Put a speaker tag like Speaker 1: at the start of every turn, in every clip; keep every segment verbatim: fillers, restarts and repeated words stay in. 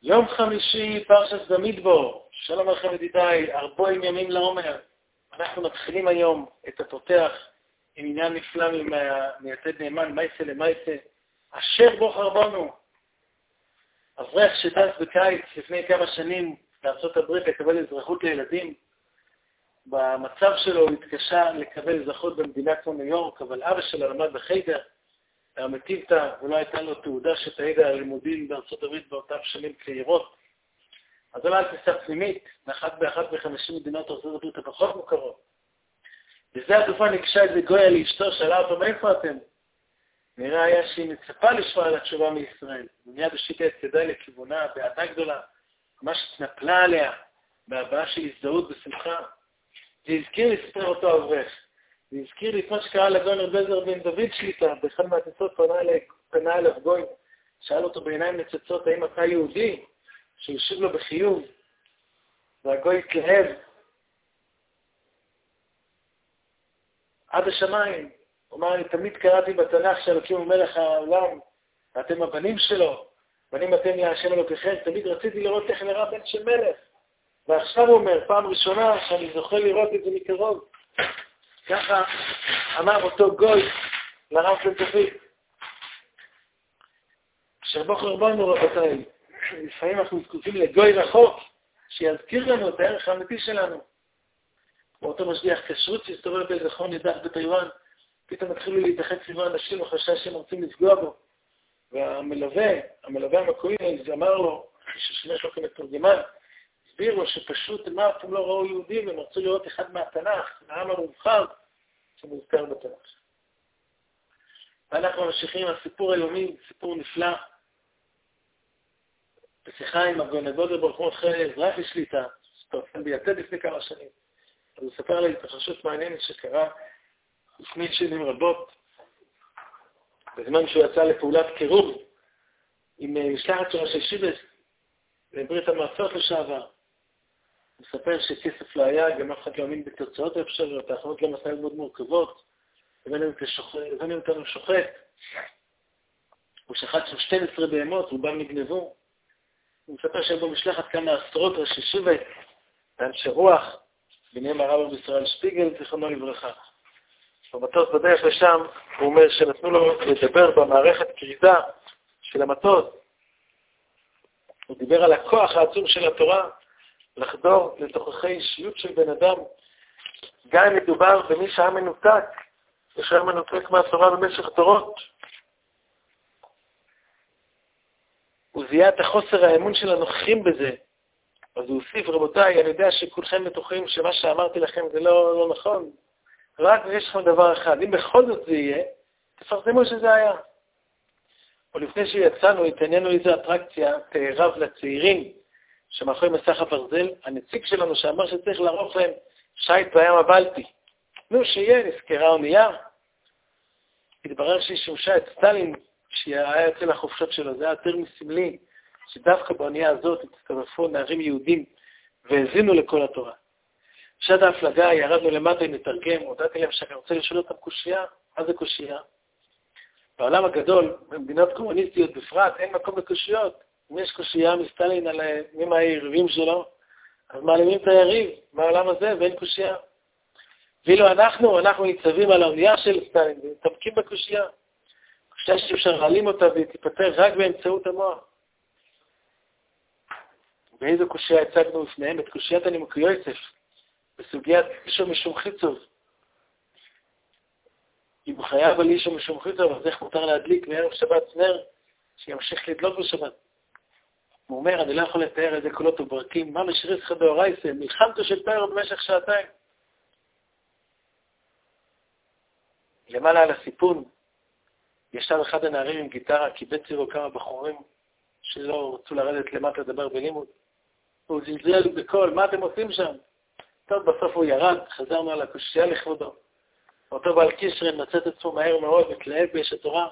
Speaker 1: יום חמישי, פרשת במדבר. שלום לכם ידידיי, ארבעים ימים לעומר. אנחנו מתחילים היום את הפותח עם עניין נפלא מיתד נאמן, מייסה למייסה, אשר בוחר בנו. אברך שטס בקיץ לפני כמה שנים בארצות הברית לקבל אזרחות לילדים. במצב שלו הוא התקשה לקבל אזרחות במדינה כמו ניו יורק, אבל אבא שלו למד בחיידר, המטיבתא, ולא הייתה לו תעודה שתעיד על לימודים בארצות הברית באותם שנים צעירות. אז עלה על טיסה פנימית, מאחת באחת בחמישים מדינות ארצות הברית הפחות מוכרות. בזה התקופה ניגשה איזה גויה לאשתו, שאלה אותו, מאיפה אתם? נראה היה שהיא מצפה לשמוע על התשובה מישראל. ומיד השיקה את ידי לכיוונה, באהדה גדולה, ממש התנפלה עליה, בהבעה של הזדהות בשמחה. זה הזכיר לי ספר אותו אברך. זה הזכיר לי את מה שקרה לגון רב אליעזר בן דוד שליטה, באחד מהטיסות פנה אליו גוי, שאל אותו בעיניים נצצות, האם אתה יהודי? שהשיב לו בחיוב, והגוי התלהב עד השמיים. הוא אמר, אני תמיד קראתי בתנ"ך שאלוקים הוא מלך העולם, ואתם הבנים שלו, בנים אתם להשם אלוקיכם, תמיד רציתי לראות איך נראה בן של מלך. ועכשיו הוא אומר, פעם ראשונה שאני זוכה לראות את זה מקרוב. ככה אמר אותו גוי לרב בן דוד. אשר בוחר בנו רבותיי, לפעמים אנחנו זקוקים לגוי רחוק, שיזכיר לנו את הערך האמיתי שלנו. כמו אותו משגיח כשרות שהסתובב באיזה חור נידח בטיואן, פתאום התחילו להתאחד סביבו אנשים וחשש שהם רוצים לפגוע בו. והמלווה, המלווה המקורי, אמר לו, ששימש לו כמתורגמן, הסביר לו שפשוט מה אתם לא ראו יהודים, הם רצו לראות אחד מהתנ"ך, מהעם המובחר, שמוזכר בתנ"ך. ואנחנו ממשיכים הסיפור היומי, סיפור נפלא, בשיחה עם הגאון הגדול ברוך הוא אחרי אזרח לשליטה, שפרסם ביתד לפני כמה שנים. אז הוא ספר לי התרחשות מעניינת שקרה לפני שנים רבות, בזמן שהוא יצא לפעולת קירוב עם משלחת של ראשי שיבס בברית המועצות לשעבר. הוא מספר שכסף לא היה, גם אף אחד לא האמין בתוצאות האפשריות, האחרונות גם עשה מאוד מורכבות, הבאנו אותנו שוחט. הוא שחט שם שתים עשרה בהמות, רובם נגנבו. הוא מספר שהם בו משלחת כמה עשרות ראשי שיבס, ואנשי רוח, ביניהם הרב ישראל שפיגל, זיכרונו לברכה. במטוס בדרך לשם, הוא אומר שנתנו לו לדבר במערכת כריזה של המטוס. הוא דיבר על הכוח העצום של התורה, לחדור לתוככי אישיות של בן אדם, גם אם מדובר במי שהיה מנותק, ושהיה מנותק מהתורה במשך דורות. הוא זיהה את החוסר האמון של הנוכחים בזה. אז הוא הוסיף, רבותיי, אני יודע שכולכם בטוחים שמה שאמרתי לכם זה לא, לא נכון. רק יש לכם דבר אחד, אם בכל זאת זה יהיה, תפרסמו שזה היה. ולפני שיצאנו, התעניינו איזו אטרקציה, תערב לצעירים, שמאחורי מסך הברזל, הנציג שלנו שאמר שצריך לערוך להם שייט בים הבלטי. נו, שיהיה, נזכרה אונייה. התברר שהיא שימשה את סטלין, שהיה יוצא לחופשות שלו, זה היה יותר מסמלי, שדווקא באונייה הזאת הצטרפו נערים יהודים, והזינו לכל התורה. בשעת ההפלגה ירדנו למטה עם לתרגם, הודעתי להם שאני רוצה לשאול אותם קושייה, מה זה קושייה? בעולם הגדול, במדינות קומוניסטיות בפרט, אין מקום לקושיות. אם יש קושייה מסטלין על מי מהיריבים שלו, אז מעלימים את היריב בעולם הזה ואין קושייה. ואילו אנחנו, אנחנו ניצבים על האונייה של סטלין ומתעמקים בקושייה. קושייה שאפשר להעלים אותה והיא תיפטר רק באמצעות המוח. באיזו קושייה הצגנו לפניהם? את קושיית הנימוקי יוסף, בסוגיית אישו משום חיצוב. אם הוא חייב על אישו משום חיצוב, אז איך מותר להדליק מערב שבת נר שימשיך לדלוק בשבת? הוא אומר, אני לא יכול לתאר איזה קולות וברקים, מה משריס לך באורייסה, מלחמתו של פיירו במשך שעתיים. למעלה על הסיפון, ישב אחד הנערים עם גיטרה, קיבץ אירו כמה בחורים שלא רצו לרדת למטה לדבר בלימוד. הוא זלזל בכל, מה אתם עושים שם? טוב, בסוף הוא ירד, חזרנו על הקושייה לכבודו. אותו בעל קישרן מצא את עצמו מהר מאוד, מתלהב באש התורה.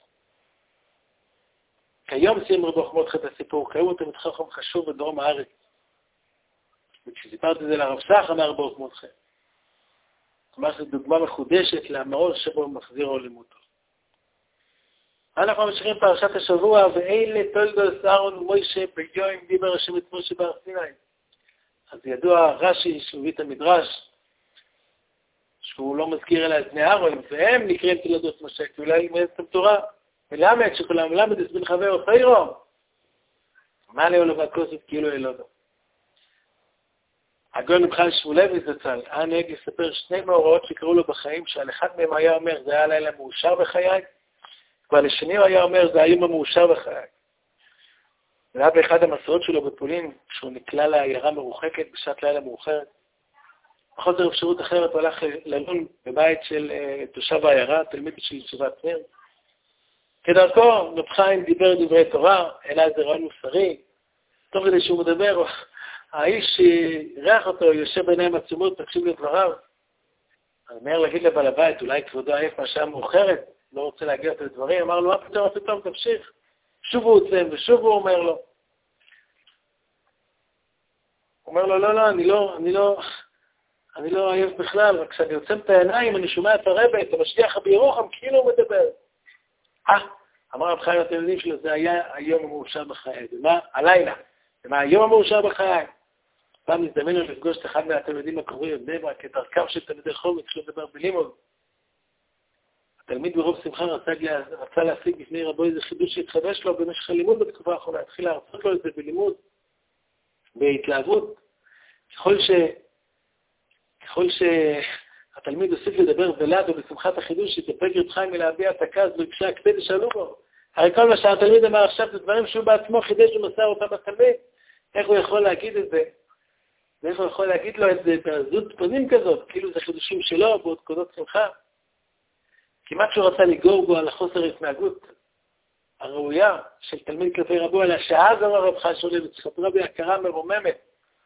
Speaker 1: כיום סיים רבו חמודך את הסיפור, קראו אותו מתחכם חשוב בדרום הארץ. וכשסיפרתי את זה לרב סח, אמר רבו חמודך. כלומר, זו דוגמה מחודשת למעוז שבו הוא מחזיר או לימודו. אנחנו ממשיכים פרשת השבוע, ואלה תולדות אהרון ומוישה ביום דיבר השם את משה בהר סיני. אז ידוע רש"י שהביא את המדרש, שהוא לא מזכיר אלא את בני אהרון, והם נקראים תולדות משה, כי אולי ילמד את התורה, ולמד שכולם למד את בן חבר ופיירו. מה לאו לבא כוסף כאילו אלודו. הגאון מבחן שמואלביץ זצ"ל, היה נהג לספר שני מאורעות שקראו לו בחיים, שעל אחד מהם היה אומר, זה היה לילה מאושר בחיי, ועל השני הוא היה אומר, זה היום המאושר בחיי. זה היה באחד המסעות שלו בפולין, כשהוא נקלע לעיירה מרוחקת בשעת לילה מאוחרת. בחוסר אפשרות אחרת הוא הלך ללון בבית של uh, תושב העיירה, תלמיד של ישיבת ניר. כדרכו, רב חיים דיבר דברי תורה, אלא איזה רעיון מוסרי. טוב כדי שהוא מדבר, האיש שירח אותו, יושב בעיניים עצומות, תקשיב לדבריו. אני אומר להגיד לבעל הבית, אולי כבודו עייף מהשעה מאוחרת, לא רוצה להגיע את הדברים, אמר לו, מה פתאום, פתאום, תמשיך. שוב הוא עוצם, ושוב הוא אומר לו. הוא אומר לו, לא, לא, אני לא, אני לא, אני לא עייף בכלל, רק כשאני עוצם את העיניים, אני שומע את הרבי, את המשגיח בירוחם, כאילו הוא מדבר. אה, אמר רב חיים התלמידים שלו, זה היה היום המאושר בחיי. ומה? הלילה. ומה היום המאושר בחיי? פעם נזדמן לו לפגוש את אחד מהתלמידים הקרובים בבני ברק, כדרכם של תלמידי חומץ, כשהוא מדבר בלימוד. התלמיד ברוב שמחה רצה, רצה להשיג בפני רבו איזה חידוש שהתחדש לו במשך הלימוד בתקופה האחרונה, התחיל להרצות לו את זה בלימוד, בהתלהבות. ככל ש... ככל שהתלמיד הוסיף לדבר בלעד ובשמחת החידוש, התאפק רב חיים מלהביע את הכעס וביקשה הקפד שאלו בו. הרי כל מה שהתלמיד אמר עכשיו זה דברים שהוא בעצמו חידש ומסר אותם בתלמיד. איך הוא יכול להגיד את זה? ואיך הוא יכול להגיד לו את זה בעזות פנים כזאת, כאילו זה חידושים שלו בעוד קודות שמחה? כמעט שהוא רצה לגור בו על החוסר התנהגות הראויה של תלמיד כלפי רבו, אלא שאז אמר רב חיים שמואלביץ, חתרה בהכרה מרוממת.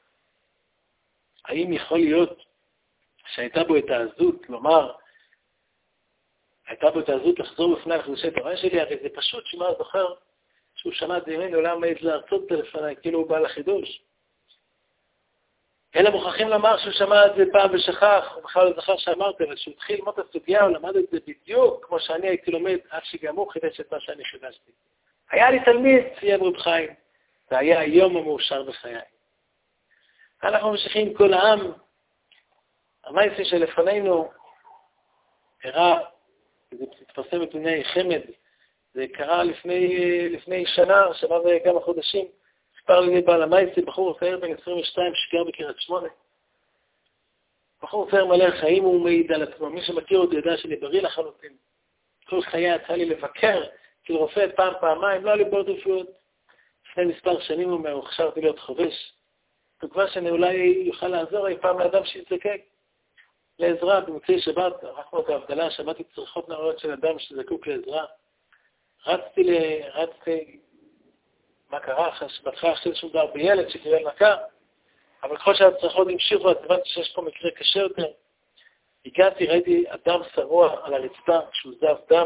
Speaker 1: האם יכול להיות שהייתה בו את העזות, לומר, הייתה בו את העזות לחזור בפני החידושי תורה שלי, הרי זה פשוט שמה זוכר שהוא שמע את זה ממני, עולם מעז להרצות את זה לפני, כאילו הוא בא לחידוש. אלא מוכרחים לומר שהוא שמע את זה פעם ושכח, הוא בכלל לא זכר שאמרתי, אבל שהוא התחיל ללמוד את הסוגיה, הוא למד את זה בדיוק כמו שאני הייתי לומד, עד שגם הוא חידש את מה שאני חידשתי. היה לי תלמיד, סיים רב חיים, זה היה היום המאושר בחיי. אנחנו ממשיכים כל העם, המעשה שלפנינו הראה, זה מתפרסם בפני חמד, זה קרה לפני, לפני שנה, שנה וכמה חודשים, ספר לי בעל המעשה, בחור צעיר בן עשרים ושתיים שגר בקריית שמונה. בחור צעיר מלא חיים, הוא מעיד על עצמו, מי שמכיר אותי יודע שאני בריא לחלוטין. כל חיי יצא לי לבקר, כאילו רופא פעם, פעמיים, לא לבעוד רפואות. לפני מספר שנים הוא אומר, הכשרתי להיות חובש. תקווה שאני אולי יוכל לעזור אי פעם לאדם שיזדקק לעזרה במוצאי שבת, ערכנו את ההבדלה, שמעתי צריכות נאורות של אדם שזקוק לעזרה. רצתי, ל... רצתי, מה קרה? בהתחלה חשבתי שום דבר בילד שקיבל מכה, אבל ככל שהצריכות המשיכו, אז הבנתי שיש פה מקרה קשה יותר. הגעתי, ראיתי אדם שרוע על הרצפה, שהוא זב דם.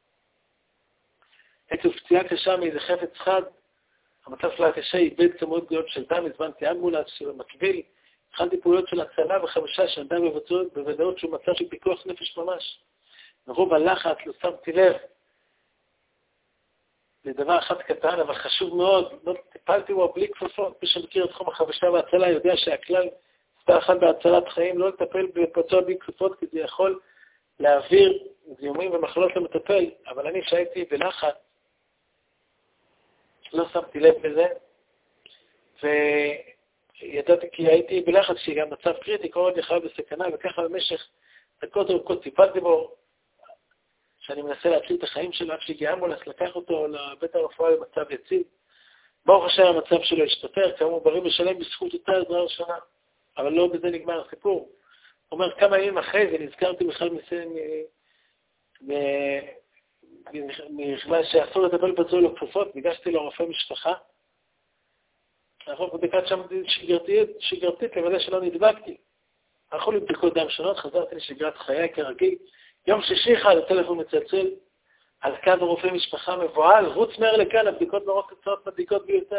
Speaker 1: הייתי פציעה קשה מאיזה חפץ חד, המצב שלה הקשה איבד כמות גדולות של דם, הזמנתי אמבולנס שבמקביל, התחלתי פעולות של הצלה וחמישה שאדם מבצעות בוודאות שהוא מצב של פיקוח נפש ממש. מרוב הלחץ, לא שמתי לב לדבר אחד קטן, אבל חשוב מאוד, לא טיפלתי בו בלי כפפות, מי שמכיר את תחום החבשה והצלה יודע שהכלל מספר אחד בהצלת חיים, לא לטפל בפצוע בלי כפפות, כי זה יכול להעביר זיהומים ומחלות למטפל, אבל אני שהייתי בלחץ, לא שמתי לב בזה, וידעתי כי הייתי בלחץ שהיא גם מצב קריטי, כל עוד יחד בסכנה, וככה במשך דקות ארוכות טיפלתי בו, שאני מנסה להציל את החיים שלו, עד שהגיע אמבולנס, לקח אותו לבית הרפואה במצב יציב. ברוך השם המצב שלו השתפר, כאמור בריא ושלם בזכות אותה עזרה ראשונה, אבל לא בזה נגמר הסיפור. הוא אומר, כמה ימים אחרי זה נזכרתי בכלל מכיוון שאסור לטפל בצורה לו כפפות, ניגשתי לו רופא משפחה. אנחנו בדיקת שם שגרתית, שגרתית, לוודא שלא נדבקתי. הלכו לי בדיקות דם שונות, חזרתי לשגרת חיי כרגיל. יום שישי אחד, הטלפון מצלצל, על קו הרופא משפחה מבועל, רוץ מהר לכאן, הבדיקות נוראות קצרות מדאיגות ביותר.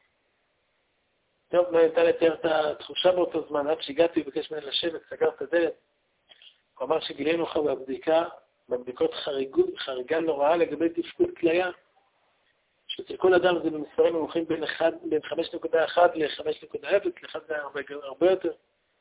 Speaker 1: טוב, לא הייתה לתאר את התחושה באותו זמן, עד שהגעתי ובקש ממני לשבת, סגר את הדלת. הוא אמר שגילינו לך בבדיקה, בבדיקות חריגות, חריגה נוראה לגבי תפקוד כליה, שאצל כל אדם זה במספרים נמוכים בין, בין חמש נקודה אחת ל-חמש נקודה אפס, ל-אחד זה הרבה, הרבה יותר.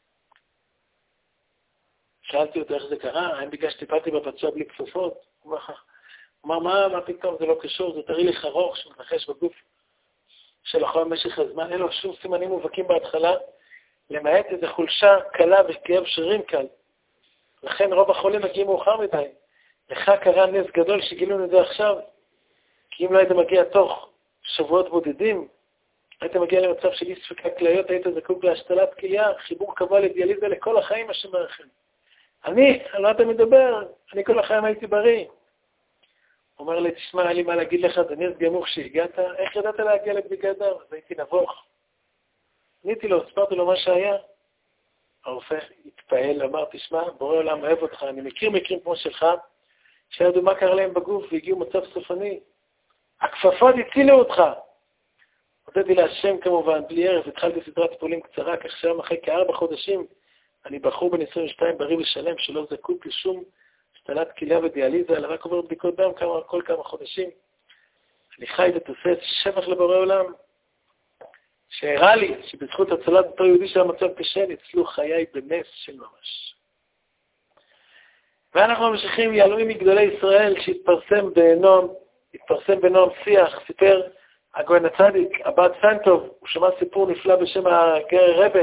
Speaker 1: שאלתי אותו איך זה קרה, האם בגלל שטיפלתי בפצוע בלי כפפות? הוא אמר, מה, מה פתאום זה לא קשור, זה תראי לי חרוך שמתרחש בגוף של החול במשך הזמן, אין לו שום סימנים מובהקים בהתחלה, למעט איזו חולשה קלה וכאב שרירים קל. לכן רוב החולים מגיעים מאוחר מדי. לך קרה נס גדול שגילו את זה עכשיו, כי אם לא היית מגיע תוך שבועות בודדים, היית מגיע למצב של אי ספיקה כליות, היית זקוק להשתלת כליה, חיבור קבוע לדיאליזה לכל החיים השם ירחם. אני, על מה אתה מדבר? אני כל החיים הייתי בריא. הוא אומר לי, תשמע, היה לי מה להגיד לך, זה נס גמוך שהגעת, איך ידעת להגיע לבדיקת דם? אז הייתי נבוך. עניתי לו, הסברתי לו מה שהיה. הרופא התפעל, אמר, תשמע, בורא עולם אוהב אותך, אני מכיר מקרים כמו שלך, שידעו מה קרה להם בגוף והגיעו מצב סופני. הכפפות הצילו אותך. הודעתי להשם כמובן, בלי ערב, התחלתי סדרת טיפולים קצרה, כך שהיום אחרי כארבע חודשים, אני בחור בן עשרים ושתיים בריא ושלם, שלא זקוק לשום השתלת כליה ודיאליזה, אלא רק עובר בדיקות דם כמה, כל כמה חודשים. אני חי ותופס שבח לבורא עולם, שהראה לי שבזכות הצלת אותו יהודי של המצב קשה, ניצלו חיי בנס של ממש. ואנחנו ממשיכים יעלומים מגדולי ישראל שהתפרסם בנועם, התפרסם בנועם שיח, סיפר הגויין הצדיק, הבעל סנטוב, הוא שמע סיפור נפלא בשם הגר רבה.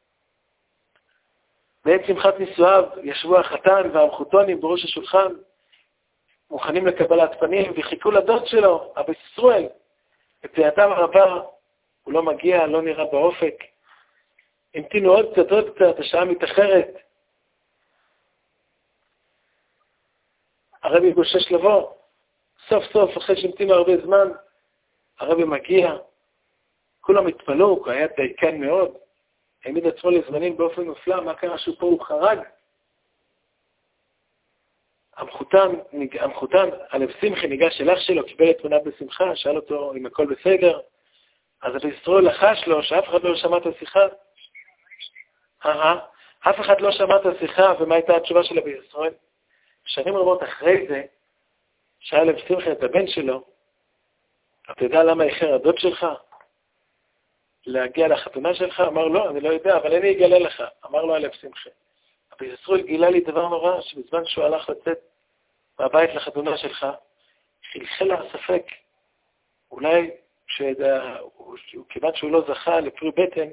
Speaker 1: בעת שמחת נישואיו ישבו החתן והמחותונים בראש השולחן, מוכנים לקבלת פנים, וחיכו לדוד שלו, אבא ישראל. בפנייתם הרבה, הוא לא מגיע, לא נראה באופק. המתינו עוד קצת, עוד קצת, השעה מתאחרת. הרבי גושש לבוא. סוף סוף, אחרי שהמתינו הרבה זמן, הרבי מגיע. כולם התפלאו, הוא היה דייקן מאוד. העמיד עצמו לזמנים באופן מופלא, מה קרה שהוא פה הוא חרג? המחותן, המחותן, הלב שמחי ניגש אל אח שלו, קיבל את תמונה בשמחה, שאל אותו אם הכל בסדר. אז אבא ישראל לחש לו שאף אחד לא שמע את השיחה. אה, אף אחד לא שמע את השיחה, ומה הייתה התשובה של אבא ישראל? שנים רבות אחרי זה, שאל לב שמחי את הבן שלו, אתה יודע למה איחר הדוד שלך? להגיע לחתונה שלך? אמר לא, אני לא יודע, אבל אני אגלה לך. אמר לו הלב שמחי. אבא ישראל גילה לי דבר נורא, שבזמן שהוא הלך לצאת מהבית לחתונה שלך, חלחל לה ספק, אולי שידע, כיוון שהוא לא זכה לפרי בטן,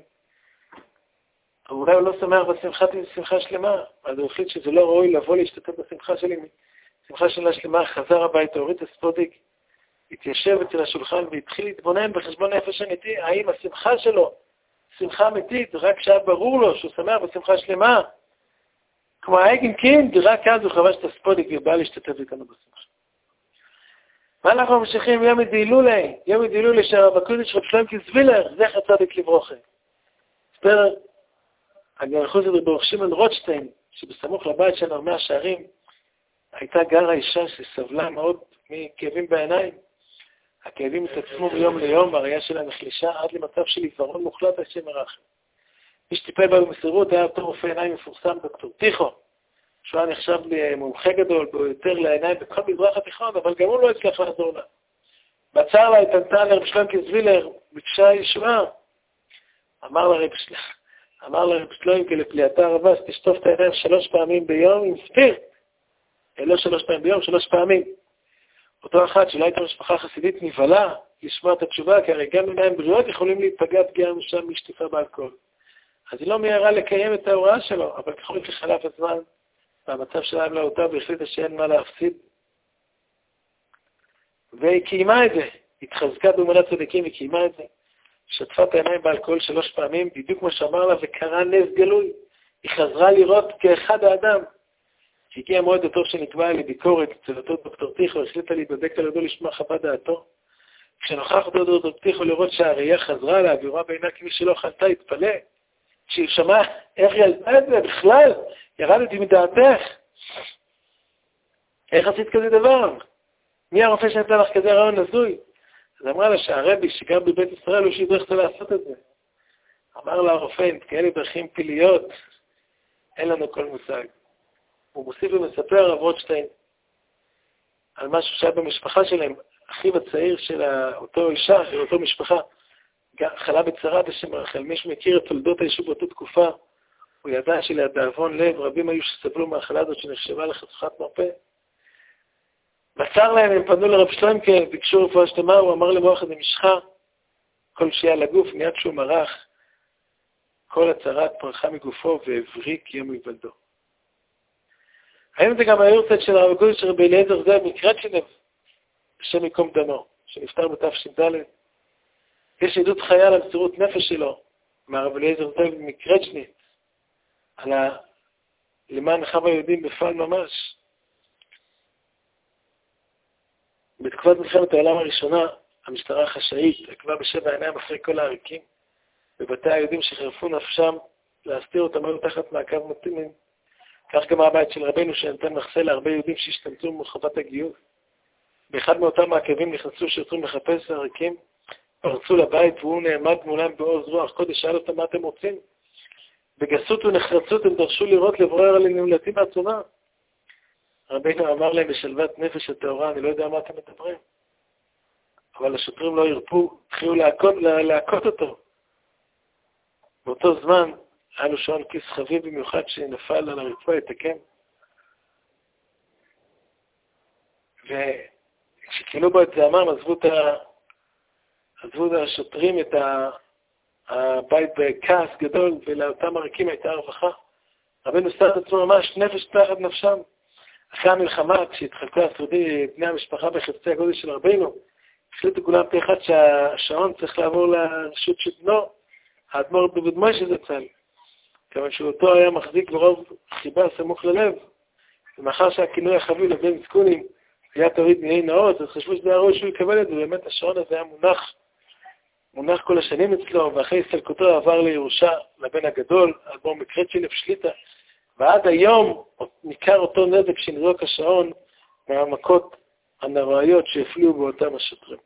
Speaker 1: אולי הוא לא שמח בשמחת שמחה שלמה, אז הוא החליט שזה לא ראוי לבוא להשתתף בשמחה שלי. שמחה שלה שלמה, חזר הביתה, הוריד את הספודיק, התיישב אצל השולחן והתחיל להתבונן בחשבון נפש אמיתי, האם השמחה שלו, שמחה אמיתית, רק שהיה ברור לו שהוא שמח בשמחה שלמה, כמו האגן קינד, רק אז הוא חבש את הספודיק ובא להשתתף איתנו בשמחה. ואנחנו ממשיכים יום דהילולה, יום דהילולה שהרב הקודש רב שלמה זווילר, זכר צדיק לברכה. ספר, הגרחוז הזה ברוך שמעון רוטשטיין, שבסמוך לבית של ארמי השערים, הייתה גרה אישה שסבלה מאוד מכאבים בעיניים. הכאבים התעצמו מיום ליום, והראייה שלה נחלישה עד למצב של עיוורון מוחלט השם ירחם. מי שטיפל בה במסירות היה אותו רופא עיניים מפורסם, דוקטור טיחו, שהוא היה נחשב למומחה גדול ביותר לעיניים בכל מזרח התיכון, אבל גם הוא לא הצליח לעזור לה. בצער לה התענתה לרב שלמה זווילר, ביקשה ישועה. אמר לרב שלמה, אמר לרב שלמה לפליאתה הרבה, שתשטוף את העיניים שלוש פעמים ביום עם ספירט. לא שלוש פעמים ביום, שלוש פעמים. אותו אחד שאולי הייתה משפחה חסידית נבהלה לשמוע את התשובה, כי הרי גם עיניים בריאות יכולים להיפגע פגיעה שם משטיפה באלכוהול. אז היא לא מהרה לקיים את ההוראה שלו, אבל ככל שחלף הזמן, והמצב שלהם לא אותה, והחליטה שאין מה להפסיד. והיא קיימה את זה, התחזקה באמונת צדיקים, היא קיימה את זה. שטפה את העיניים באלכוהול שלוש פעמים, בדיוק כמו שאמר לה, וקרה נס גלוי. היא חזרה לראות כאחד האדם. כשהגיע המועד הטוב שנקבע לי ביקורת אצל אותו דוקטור טיחו, החליטה להיבדק על ידו לשמוע חוות דעתו. כשנוכח אותו דוקטור טיחו לראות שהראייה חזרה לה, והיא רואה בעינה כמי שלא חלתה, התפלא. כשהיא שמעה איך היא עלתה את זה בכלל, ירדתי מדעתך. איך עשית כזה דבר? מי הרופא שנתן לך כזה רעיון הזוי? אז אמרה לה שהרבי שגר בבית ישראל הוא שידרך אותה לעשות את זה. אמר לה הרופא, אם כאלה דרכים פיליות, אין לנו כל מושג. הוא מוסיף ומספר הרב רוטשטיין, על משהו שהיה במשפחה שלהם. אחיו הצעיר של אותו אישה, של אותו משפחה, חלה בצרה בשם רחל. מישהו מכיר את תולדות היישוב באותה תקופה, הוא ידע שלדאבון לב רבים היו שסבלו מהחלה הזאת שנחשבה לחתיכת מרפא. בצר להם, הם פנו לרב שלוימקה, ביקשו רפואה שלמה, הוא אמר למוח את המשחה, כל שיעה לגוף, מיד שהוא מרח, כל הצרת פרחה מגופו והבריק יום מבלדו. היום זה גם היורצייט של הרב הקודש רבי אליעזר זאב מקרצ'ינב, בשם מקום דמו, שנפטר בתש"ד. יש עדות חיה על המסירות נפש שלו, מהרב אליעזר זאב מקרצ'נית, על ה... למען אחיו היהודים בפעל ממש. בתקופת מלחמת העולם הראשונה, המשטרה החשאית עקבה בשבע עיניים אחרי כל העריקים, בבתי היהודים שחרפו נפשם להסתיר אותם היו תחת מעקב מתאימים. כך גם הבית של רבינו שנתן מחסה להרבה יהודים שהשתמטו מחובת הגיוס. באחד מאותם מעקבים נכנסו שוטרים לחפש העריקים, פרצו לבית והוא נעמד מולם בעוז רוח קודש, שאל אותם מה אתם רוצים. בגסות ונחרצות הם דרשו לראות לברר על הנמלטים מהצבא. רבינו אמר להם בשלוות נפש הטהורה, אני לא יודע מה אתם מדברים. אבל השוטרים לא ירפו, התחילו להכות, להכות אותו. באותו זמן היה לו שעון כיס חביב במיוחד שנפל על הרצפה לתקן. וכשקילו בו את זה אמר, עזבו את, ה... עזבו את השוטרים את ה... הבית בכעס גדול, ולאותם עריקים הייתה הרווחה. רבינו סתר את עצמו ממש נפש תחת נפשם. אחרי המלחמה, כשהתחלקו הסעודי בני המשפחה בחפצי הגודל של רבינו, החליטו כולם פה אחד שהשעון צריך לעבור לרשות של בנו, האדמו"ר דוד מוישה זצ"ל. כיוון שאותו היה מחזיק ברוב חיבה סמוך ללב, ומאחר שהכינוי החביב לבן זקונים היה תוריד מיני נאות, אז חשבו שזה היה ראוי שהוא יקבל את זה, ובאמת השעון הזה היה מונח, מונח כל השנים אצלו, ואחרי הסתלקותו עבר לירושה לבן הגדול, האדמו"ר מקרצ'ינב שליטה, ועד היום ניכר אותו נזק שנזרוק השעון מהמכות הנוראיות שהפליאו באותם השוטרים.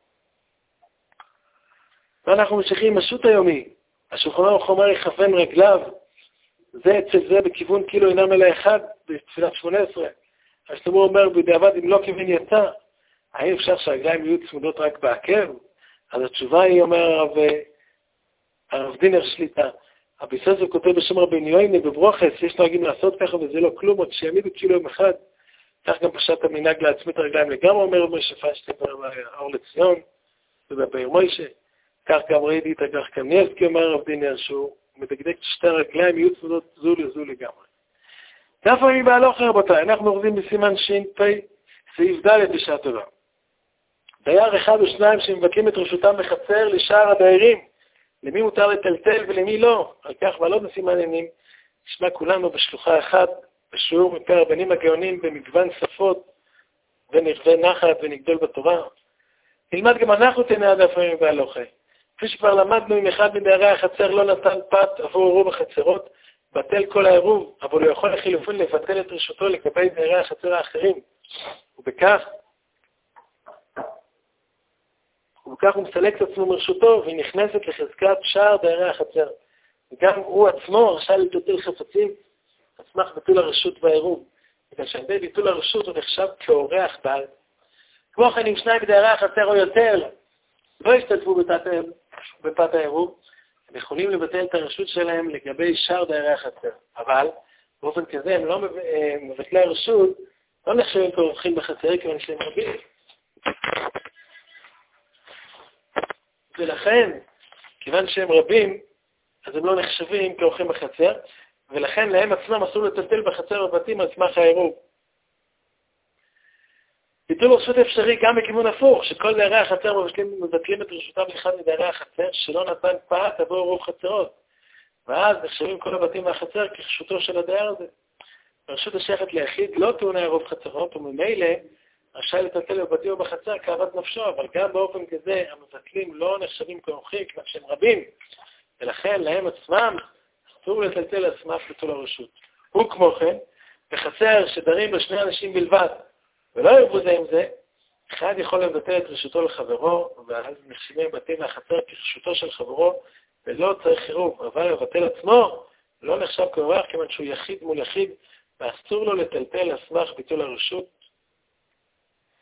Speaker 1: ואנחנו ממשיכים השו"ת היומי. השולחן ערוך אומר יכוון רגליו, זה אצל זה בכיוון כאילו אינם אלא אחד בתפילת שמונה עשרה. השלמה אומר בדיעבד אם לא כיוון יצא, האם אפשר שהרגליים יהיו צמודות רק בעקב? אז התשובה היא, אומר הרב, הרב דינר שליטה, הביסוס הוא כותב בשם רבי יוינה בברוכס, יש נוהגים לעשות ככה וזה לא כלום, עוד שיעמידו כאילו יום אחד, כך גם פשט המנהג לעצמי את הרגליים לגמרי, אומר מוישה פשטי באור לציון, ובבאר מוישה, כך גם ראיתי את הגח קמניאסקי, אומר הרב דינר, שהוא מדקדק שתי הרגליים יהיו צמודות זו לזו לגמרי. איפה אני בהלוך רבותיי? אנחנו עובדים בסימן ש"פ, סעיף ד' בשעה טובה. דייר אחד או שניים שמבקרים את רשותם בחצר לשאר הדיירים, למי מותר לטלטל ולמי לא, על כך בעלות בסימן עניינים, נשמע כולנו בשלוחה אחת, בשיעור מפי הרבנים הגאונים במגוון שפות, ונרווה נחת ונגדול בתורה. נלמד גם אנחנו תנאה דף הימים בהלוכה. כפי שכבר למדנו, אם אחד מדיירי החצר לא נתן פת עבור עירוב החצרות, בטל כל העירוב, אבל הוא יכול לחילופין לבטל את רשותו לגבי דיירי החצר האחרים. ובכך, ובכך הוא מסלק את עצמו מרשותו, והיא נכנסת לחזקת שער דיירי החצר. וגם הוא עצמו רשאי לטלטל חפצים, עצמך ביטול הרשות והעירוב. בגלל שעל ידי ביטול הרשות הוא נחשב כאורח בעל. כמו כן, אם שניים מדיירי החצר או יותר לא השתתפו בפת העירוב, הם יכולים לבטל את הרשות שלהם לגבי שאר דיירי החצר. אבל באופן כזה הם לא מבטלי הרשות, לא נחשבים כאורחים בחצר, כיוון שהם רבים. ולכן, כיוון שהם רבים, אז הם לא נחשבים כאורחים בחצר, ולכן להם עצמם אסור לטלטל בחצר בבתים על סמך העירוב. ביטול רשות אפשרי גם בכיוון הפוך, שכל דיירי החצר מבטלים את רשותם לאחד מדיירי החצר, שלא נתן פת עבור עירוב חצרות. ואז נחשבים כל הבתים מהחצר כרשותו של הדייר הזה. הרשות השייכת ליחיד לא טעונה עירוב חצרות, וממילא רשאי לטלטל בבתים או בחצר כאוות נפשו, אבל גם באופן כזה המבטלים לא נחשבים כאורחים, כיוון שהם רבים, ולכן להם עצמם אסור לטלטל עצמם ביטול הרשות. וכמו כן, בחצר שדרים בשני אנשים בלבד, ולא ירבו זה עם זה, אחד יכול לבטל את רשותו לחברו, ואז נחשבים בתים מהחצר כרשותו של חברו, ולא צריך עירוב, אבל לבטל עצמו לא נחשב כאורח, כיוון שהוא יחיד מול יחיד, ואסור לו לטלטל על סמך ביטול הרשות.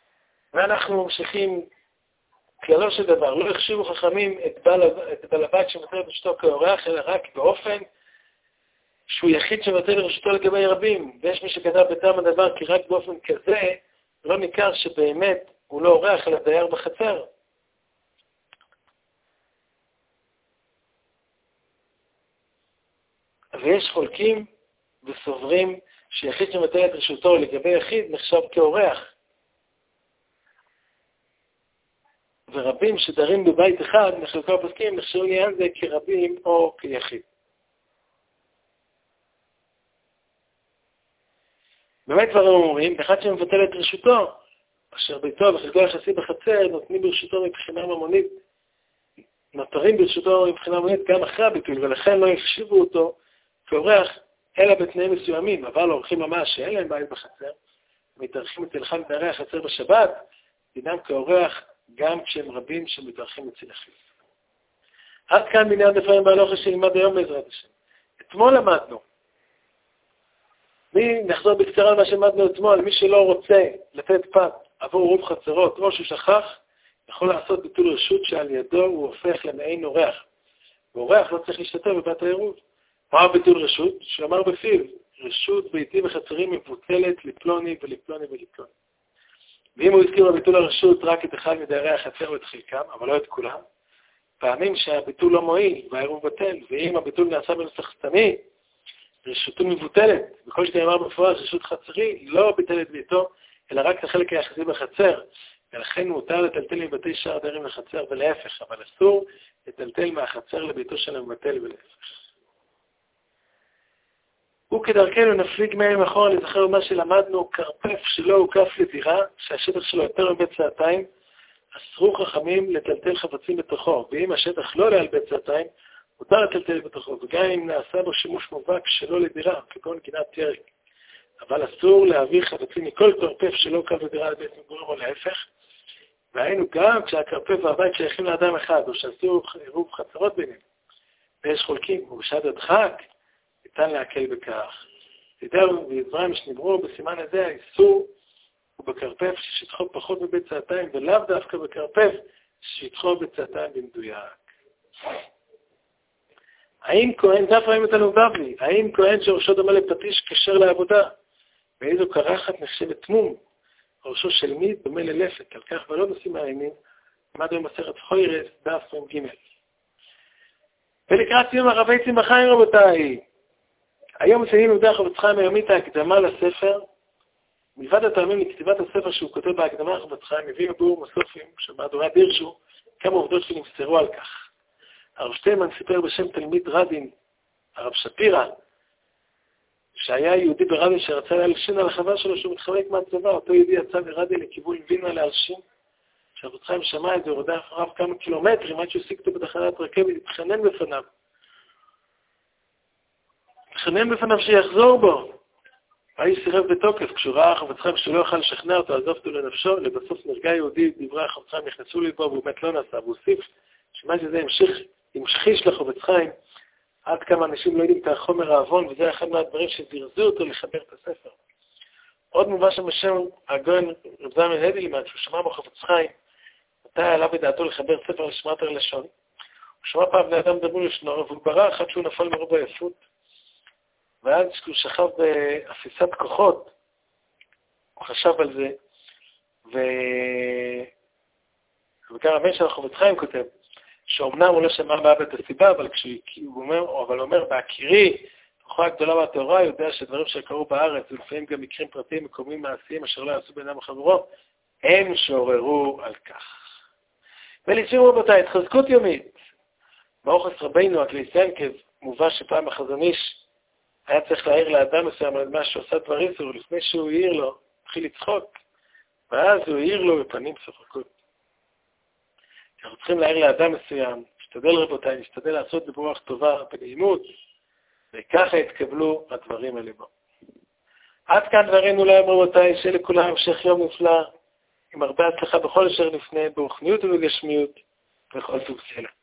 Speaker 1: ואנחנו ממשיכים כללו של דבר, לא החשיבו חכמים את בעל, את בעל הבית שמטל ברשותו כאורח, אלא רק באופן שהוא יחיד שמטל ברשותו לגבי רבים, ויש מי שכתב בטעם הדבר כי רק באופן כזה לא ניכר שבאמת הוא לא אורח אלא דייר בחצר. ויש חולקים וסוברים שיחיד שמטל את רשותו לגבי יחיד נחשב כאורח. ורבים שדרים בבית אחד, מחלקו הפוסקים, נחשבו לעניין זה כרבים או כיחיד. באמת דברים אומרים, באחד שמבטל את רשותו, אשר ביתו וחלקו יחסי בחצר, נותנים ברשותו מבחינה ממונית, נותרים ברשותו מבחינה ממונית גם אחרי הביטול, ולכן לא יחשיבו אותו כאורח, אלא בתנאים מסוימים, אבל אורחים ממש שאין להם בית בחצר, מתארחים אצל אחד מדיירי החצר בשבת, דינם כאורח גם כשהם רבים שמתארחים אצל אחיו. עד כאן בעניין דברים בהלכה שנלמד היום בעזרת השם. אתמול למדנו, מי נחזור בקצרה מה שלמדנו אתמול, מי שלא רוצה לתת פת עבור רוב חצרות או שהוא שכח, יכול לעשות ביטול רשות שעל ידו הוא הופך למעין אורח. ואורח לא צריך להשתתף בבת העירוב. מה ביטול רשות? שאמר בפיו, רשות ביתי וחצרים מבוטלת לפלוני ולפלוני ולפלוני. ואם הוא הזכיר בביטול הרשות רק את אחד מדיירי החצר ואת חלקם, אבל לא את כולם, פעמים שהביטול לא מועיל והעירוב בטל, ואם הביטול נעשה בנוסח סתמי, רשותו מבוטלת. בכל שנאמר בפועל, רשות חצרי לא ביטלת ביתו, אלא רק החלק היחסי בחצר, ולכן מותר לטלטל מבתי שער דיירים לחצר ולהפך, אבל אסור לטלטל מהחצר לביתו של המבטל ולהפך. וכדרכנו נפליג מהם אחורה לזכר מה שלמדנו, קרפף שלא הוקף לדירה, שהשטח שלו יותר מבית סעתיים, אסרו חכמים לטלטל חפצים בתוכו, ואם השטח לא עולה על בית סעתיים, מותר לטלטל בתוכו, וגם אם נעשה בו שימוש מובהק שלא לדירה, כגון גינת ירק. אבל אסור להעביר חפצים מכל קרפף שלא הוקף לדירה על בית מגורים או להפך, והיינו גם כשהקרפף והבית שייכים לאדם אחד, או שעשו עירוב חצרות ביניהם, ויש חולקים, ובשעת הדחק, ניתן להקל בכך. תדעו ויזריים שנדברו בסימן הזה האיסור הוא בקרפף ששטחו פחות מבית סעתיים ולאו דווקא בקרפף ששטחו בית סעתיים במדויק. האם כהן, דף רואים אותנו בבלי, האם כהן שראשו דומה לפטיש קשר לעבודה? ואיזו קרחת נחשבת תמום? ראשו של מי דומה ללפת, על כך ולא נושאים העניינים, עמדו עם מסכת חוירס, דף עשרים ג'. ולקראת סיום הרבי צמחיים רבותיי, היום מסיימים יהודה חפץ חיים היומית ההקדמה לספר, מלבד הטעמים לכתיבת הספר שהוא כותב בהקדמה חפץ חיים, הביאו ביאור מסופים שבהדורה דירשו כמה עובדות שנמסרו על כך. הרב שטיימן סיפר בשם תלמיד רדין, הרב שפירא, שהיה יהודי ברדין שרצה להלשין על החבר שלו שהוא מתחמק מהצבא, אותו יהודי יצא ברדין לכיוון וינה להלשין, כשחפץ חיים שמע את זה, הוא רדף אחריו כמה קילומטרים עד שהוא השיג אותו בתחנת רכבת, התחנן בפניו. התחנן בפניו שיחזור בו. האיש סירב בתוקף, כשהוא ראה חפץ חיים שלא יוכל לשכנע אותו, עזוב אותו לנפשו, לבסוף נרגע יהודי, דברי חפץ חיים נכנסו לי בו, והוא באמת לא נסע, והוא הוסיף שמה שזה המשיך, המשיך לחפץ חיים, עד כמה אנשים לא יודעים את החומר העוון, וזה אחד מהדברים שזרזו אותו לחבר את הספר. עוד מובא שם בשם הגאון רב זלמן הדלימן, שהוא שמע בו חפץ חיים, מתי עלה בדעתו לחבר ספר לשמעת הלשון. הוא שמע פעם לאדם דבור לשנור, והוא ברח עד שהוא נפל מרוב עייפות. ואז כשהוא שכב באפיסת כוחות, הוא חשב על זה, ו... וגם הבן של חפץ חיים כותב, שאומנם הוא לא שמע באבא את הסיבה, אבל כשהוא אומר, אבל הוא אומר, בהכירי, תוכה הגדולה מהתורה, יודע שדברים שקרו בארץ, ולפעמים גם מקרים פרטיים, מקומיים מעשיים, אשר לא יעשו בינם וחברו, הם שעוררו על כך. ולסיום רבותיי, התחזקות יומית. באורחס רבינו, הקליסנקב, מובא שפעם החזון איש, היה צריך להעיר לאדם מסוים על מה שעושה דברים שלו, לפני שהוא העיר לו, התחיל לצחוק, ואז הוא העיר לו בפנים צוחקות. אנחנו צריכים להעיר לאדם מסוים, נשתדל רבותיי, נשתדל לעשות ברוח טובה, בנעימות, וככה יתקבלו הדברים האלה בו. עד כאן דברינו להם רבותיי, שיהיה לכולם המשך יום נפלא, עם הרבה הצלחה בכל אשר לפני, ברוחניות ובגשמיות, וכל סוג סלע.